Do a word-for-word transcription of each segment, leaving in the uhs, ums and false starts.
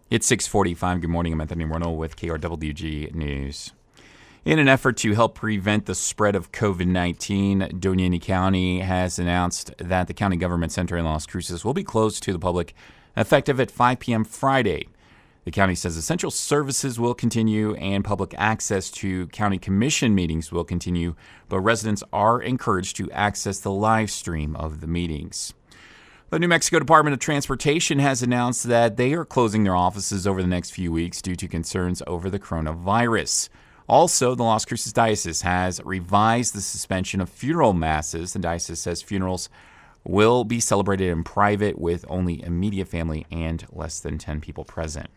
It's six forty-five. Good morning. I'm Anthony Morneau with K R W G News. In an effort to help prevent the spread of covid nineteen, Doña County has announced that the county government center in Las Cruces will be closed to the public effective at five p.m. Friday. The county says essential services will continue and public access to county commission meetings will continue, but residents are encouraged to access the live stream of the meetings. The New Mexico Department of Transportation has announced that they are closing their offices over the next few weeks due to concerns over the coronavirus. Also, the Las Cruces Diocese has revised the suspension of funeral masses. The diocese says funerals will be celebrated in private with only immediate family and less than ten people present.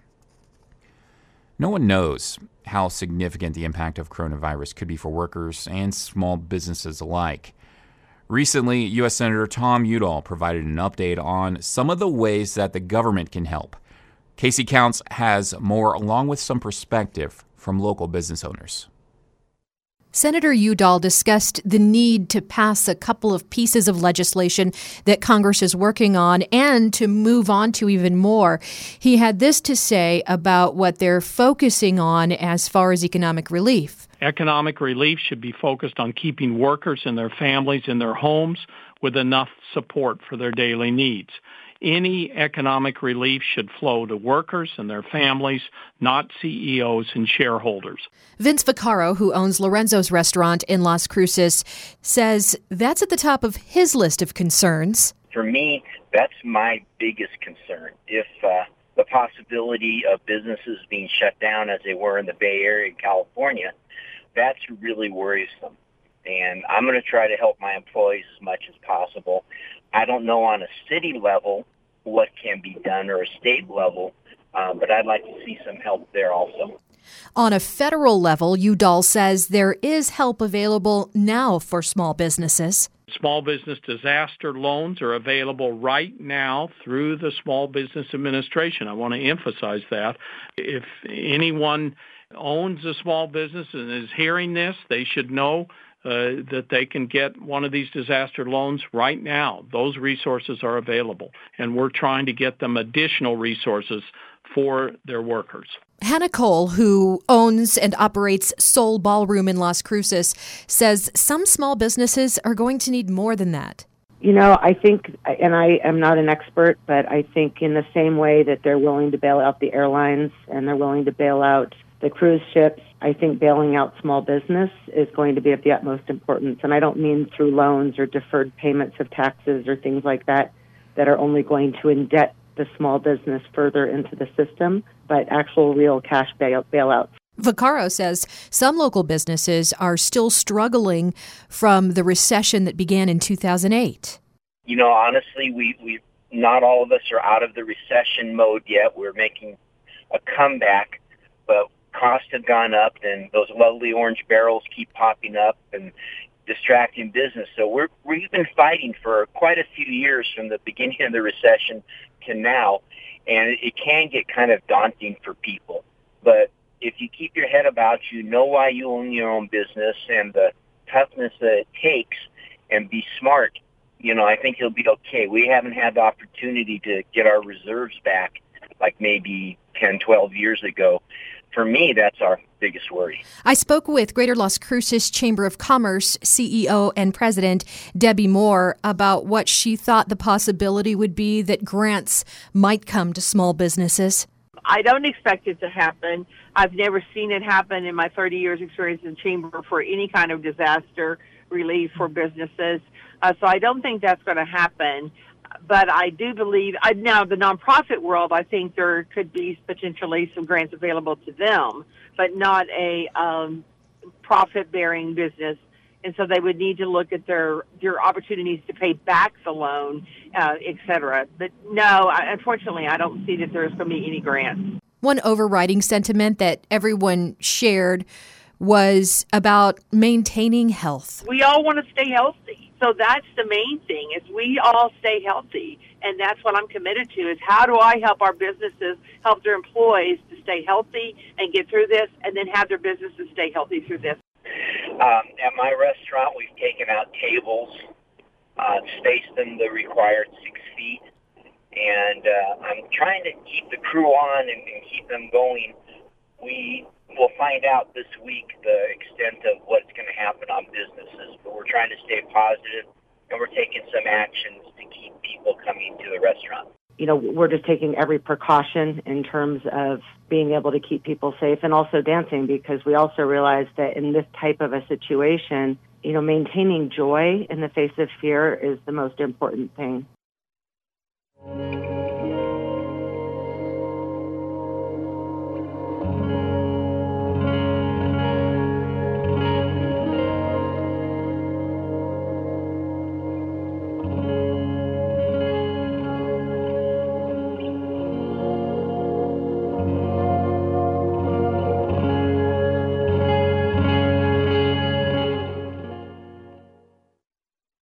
No one knows how significant the impact of coronavirus could be for workers and small businesses alike. Recently, U S Senator Tom Udall provided an update on some of the ways that the government can help. Casey Counts has more, along with some perspective from local business owners. Senator Udall discussed the need to pass a couple of pieces of legislation that Congress is working on and to move on to even more. He had this to say about what they're focusing on as far as economic relief. Economic relief should be focused on keeping workers and their families in their homes with enough support for their daily needs. Any economic relief should flow to workers and their families, not C E Os and shareholders. Vince Vaccaro, who owns Lorenzo's restaurant in Las Cruces, says that's at the top of his list of concerns. For me, that's my biggest concern. If uh, the possibility of businesses being shut down as they were in the Bay Area in California, that's really worrisome. And I'm going to try to help my employees as much as possible. I don't know on a city level what can be done or a state level, uh, but I'd like to see some help there also. On a federal level, Udall says there is help available now for small businesses. Small business disaster loans are available right now through the Small Business Administration. I want to emphasize that. If anyone owns a small business and is hearing this, they should know Uh, that they can get one of these disaster loans right now. Those resources are available, and we're trying to get them additional resources for their workers. Hannah Cole, who owns and operates Soul Ballroom in Las Cruces, says some small businesses are going to need more than that. You know, I think, and I am not an expert, but I think in the same way that they're willing to bail out the airlines and they're willing to bail out the cruise ships, I think bailing out small business is going to be of the utmost importance. And I don't mean through loans or deferred payments of taxes or things like that that are only going to indebt the small business further into the system, but actual real cash bail- bailouts. Vaccaro says some local businesses are still struggling from the recession that began in two thousand eight. You know, honestly, we, we not all of us are out of the recession mode yet. We're making a comeback, but costs have gone up, and those lovely orange barrels keep popping up and distracting business. So we're, we've been fighting for quite a few years from the beginning of the recession to now, and it, it can get kind of daunting for people. But if you keep your head about you, know why you own your own business and the toughness that it takes, and be smart, you know, I think you'll be okay. We haven't had the opportunity to get our reserves back like maybe ten, twelve years ago. For me, that's our biggest worry. I spoke with Greater Las Cruces Chamber of Commerce C E O and President Debbie Moore about what she thought the possibility would be that grants might come to small businesses. I don't expect it to happen. I've never seen it happen in my thirty years experience in Chamber for any kind of disaster relief for businesses. Uh, so I don't think that's going to happen. But I do believe, I, now the nonprofit world, I think there could be potentially some grants available to them, but not a um, profit-bearing business. And so they would need to look at their, their opportunities to pay back the loan, uh, et cetera. But no, I, unfortunately, I don't see that there's going to be any grants. One overriding sentiment that everyone shared was about maintaining health. We all want to stay healthy. So that's the main thing, is we all stay healthy. And that's what I'm committed to, is how do I help our businesses help their employees to stay healthy and get through this, and then have their businesses stay healthy through this. Um, at my restaurant, we've taken out tables, uh, spaced them the required six feet, and uh, I'm trying to keep the crew on and, and keep them going. We will find out this week the extent of what's going to happen on businesses, but we're trying to stay positive, and we're taking some actions to keep people coming to the restaurant. You know, we're just taking every precaution in terms of being able to keep people safe and also dancing, because we also realize that in this type of a situation, you know, maintaining joy in the face of fear is the most important thing.